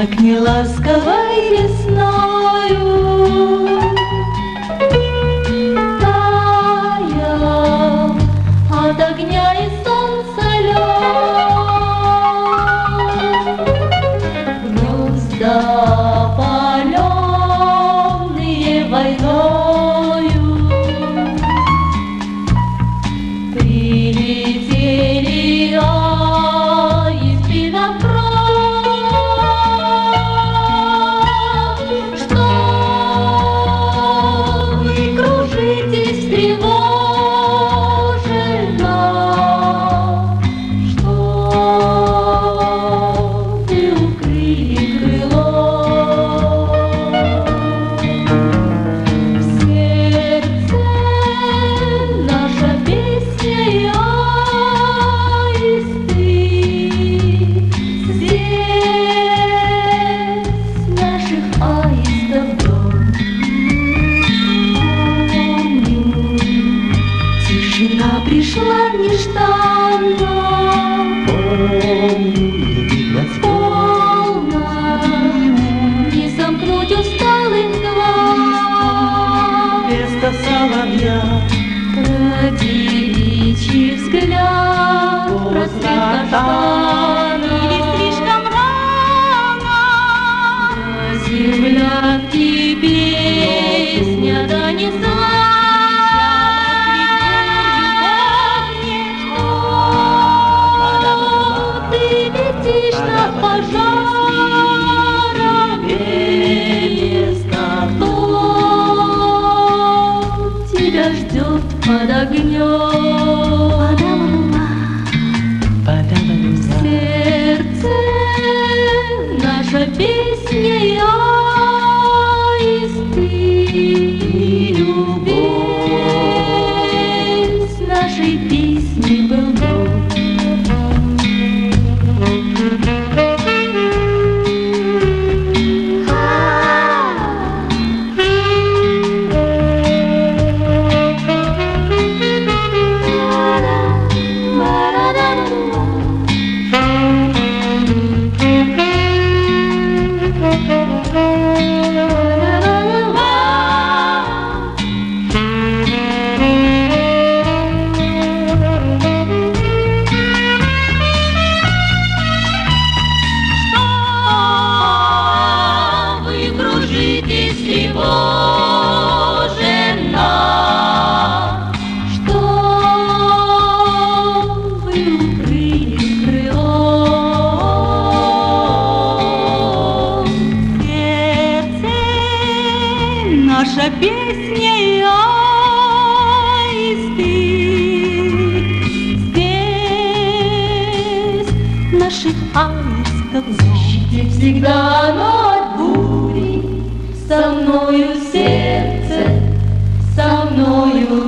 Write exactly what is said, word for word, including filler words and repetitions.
так неласковой весною таял от огня и солнца лед. Гнезда опаленные войною прилетели аисты на кровь. Что вы кружитесь тревоженно, что вы укрыли крыло. В сердце наша песня и аисты, здесь наших аистов дом. Помню, тишина пришла нежданно, полно не замкнуть усталых глаз. Вместо соловья Про девичий взгляд, про цвет каштана. Или слишком рано до землянки песня донесла. Ты летишь над пожаром, невеста, кто тебя ждет под огнем. В сердце наша песня и аисты, и любовь с нашей песней был дом. Вы кружитесь тревоженно, что вы укрыли крылом. В сердце наша песня и аисты, здесь наших аистов защите всегда оно от бури. Со мною сердце, со мною